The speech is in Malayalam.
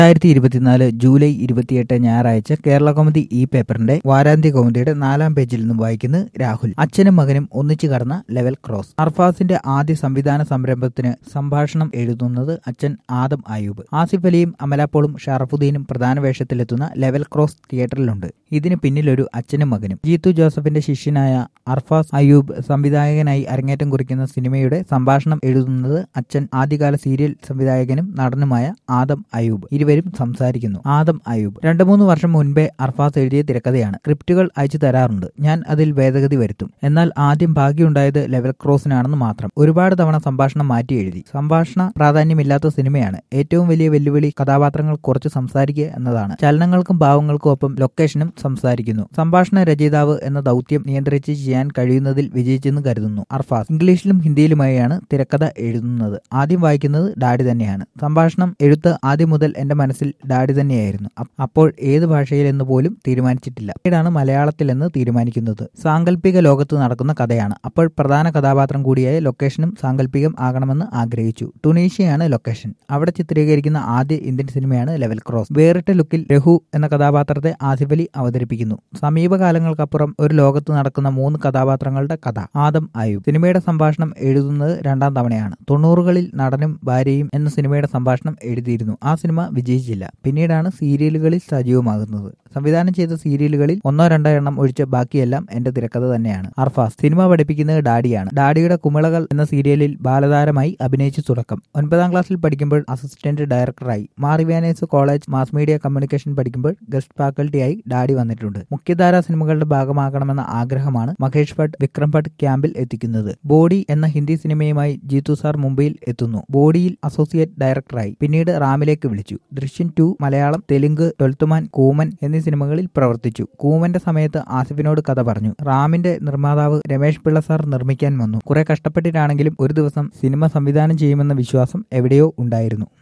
2024 ജൂലൈ 28 ഞായറാഴ്ച കേരള കൗമുദി ഈ പേപ്പറിന്റെ വാരാന്ത്യ കൗമുദിയുടെ 4-ാം പേജിൽ നിന്നും വായിക്കുന്നു രാഹുൽ. അച്ഛനും മകനും ഒന്നിച്ചു കടന്ന ലെവൽ ക്രോസ്. അർഫാസിന്റെ ആദ്യ സംവിധാന സംരംഭത്തിന് സംഭാഷണം എഴുതുന്നത് അച്ഛൻ ആദം അയൂബ്. ആസിഫ് അലിയും അമലാപോളും ഷറഫുദ്ദീനും പ്രധാന വേഷത്തിലെത്തുന്ന ലെവൽ ക്രോസ് തിയേറ്ററിലുണ്ട്. ഇതിന് പിന്നിലൊരു അച്ഛനും മകനും. ജീത്തു ജോസഫിന്റെ ശിഷ്യനായ അർഫാസ് അയൂബ് സംവിധായകനായി അരങ്ങേറ്റം കുറിക്കുന്ന സിനിമയുടെ സംഭാഷണം എഴുതുന്നത് അച്ഛൻ ആദ്യകാല സീരിയൽ സംവിധായകനും നടനുമായ ആദം അയൂബ്. ഇരുവരും സംസാരിക്കുന്നു. ആദം അയൂബ്: 2-3 വർഷം മുൻപേ അർഫാസ് എഴുതിയ തിരക്കഥയാണ്. സ്ക്രിപ്റ്റുകൾ അയച്ചു തരാറുണ്ട്. ഞാൻ അതിൽ ഭേദഗതി വരുത്തും. എന്നാൽ ആദ്യം ഭാഗ്യമുണ്ടായത് ലെവൽ ക്രോസിനാണെന്ന് മാത്രം. ഒരുപാട് തവണ സംഭാഷണം മാറ്റി എഴുതി. സംഭാഷണ പ്രാധാന്യമില്ലാത്ത സിനിമയാണ്. ഏറ്റവും വലിയ വെല്ലുവിളി കഥാപാത്രങ്ങൾ കുറച്ച് സംസാരിക്കുക എന്നതാണ്. ചലനങ്ങൾക്കും ഭാവങ്ങൾക്കും ഒപ്പം ലൊക്കേഷനും സംസാരിക്കുന്നു. സംഭാഷണ രചയിതാവ് എന്ന ദൗത്യം നിയന്ത്രിച്ച് ചെയ്യാൻ കഴിയുന്നതിൽ വിജയിച്ചെന്ന് കരുതുന്നു അർഫാസ്. ഇംഗ്ലീഷിലും ഹിന്ദിയിലുമായാണ് തിരക്കഥ എഴുതുന്നത്. ആദ്യം വായിക്കുന്നത് ഡാഡി തന്നെയാണ്. സംഭാഷണം എഴുത്ത് ആദ്യം മുതൽ എന്റെ മനസ്സിൽ ഡാഡി തന്നെയായിരുന്നു. അപ്പോൾ ഏത് ഭാഷയിലെന്ന് പോലും തീരുമാനിച്ചിട്ടില്ല. പിന്നീടാണ് മലയാളത്തിലെന്ന് തീരുമാനിക്കുന്നത്. സാങ്കല്പിക ലോകത്ത് നടക്കുന്ന കഥയാണ്. അപ്പോൾ പ്രധാന കഥാപാത്രം കൂടിയായ ലൊക്കേഷനും സാങ്കല്പികം ആകണമെന്ന് ആഗ്രഹിച്ചു. ടുണീഷ്യയാണ് ലൊക്കേഷൻ. അവിടെ ചിത്രീകരിക്കുന്ന ആദ്യ ഇന്ത്യൻ സിനിമയാണ് ലെവൽ ക്രോസ്. വേറിട്ട ലുക്കിൽ രഘു എന്ന കഥാപാത്രത്തെ ആസിഫ് അലി അവതരിപ്പിക്കുന്നു. സമീപകാലങ്ങൾക്കപ്പുറം ഒരു ലോകത്ത് നടക്കുന്ന 3 കഥാപാത്രങ്ങളുടെ കഥ. ആദം അയൂബ് സിനിമയുടെ സംഭാഷണം എഴുതുന്നത് 2-ാം തവണയാണ്. 90കളിൽ നടനും ഭാര്യയും എന്ന സിനിമയുടെ സംഭാഷണം എഴുതിയിരുന്നു. ആ സിനിമ വിജയിച്ചില്ല. പിന്നീടാണ് സീരിയലുകളിൽ സജീവമാകുന്നത്. സംവിധാനം ചെയ്ത സീരിയലുകളിൽ 1-2 എണ്ണം ഒഴിച്ച് ബാക്കിയെല്ലാം എന്റെ തിരക്കഥ തന്നെയാണ്. അർഫാസ് സിനിമ പഠിപ്പിക്കുന്നത് ഡാഡിയാണ്. ഡാഡിയുടെ കുമിളകൾ എന്ന സീരിയലിൽ ബാലതാരമായി അഭിനയിച്ചു തുടക്കം. 9ാം ക്ലാസ്സിൽ പഠിക്കുമ്പോൾ അസിസ്റ്റന്റ് ഡയറക്ടറായി. Mar Ivanios college mass media communication പഠിക്കുമ്പോൾ ഗസ്റ്റ് ഫാക്കൽറ്റിയായി ഡാഡി വന്നിട്ടുണ്ട്. മുഖ്യധാരാ സിനിമകളുടെ ഭാഗമാകണമെന്ന ആഗ്രഹമാണ് മഹേഷ് ഭട്ട് വിക്രം ഭട്ട് ക്യാമ്പിൽ എത്തിക്കുന്നത്. ബോഡി എന്ന ഹിന്ദി സിനിമയുമായി ജീത്തു സാർ മുംബൈയിൽ എത്തുന്നു. ബോഡിയിൽ അസോസിയേറ്റ് ഡയറക്ടറായി. പിന്നീട് റാമിലേക്ക് വിളിച്ചു. ദൃശ്യം 2 മലയാളം, തെലുങ്ക്, 12th മാൻ, കൂമൻ എന്നീ സിനിമകളിൽ പ്രവർത്തിച്ചു. കൂമന്റെ സമയത്ത് ആസിഫിനോട് കഥ പറഞ്ഞു. റാമിന്റെ നിർമ്മാതാവ് രമേഷ് പിള്ള സാർ നിർമ്മിക്കാൻ വന്നു. കുറെ കഷ്ടപ്പെട്ടിട്ടാണെങ്കിലും ഒരു ദിവസം സിനിമ സംവിധാനം ചെയ്യുമെന്ന വിശ്വാസം എവിടെയോ ഉണ്ടായിരുന്നു.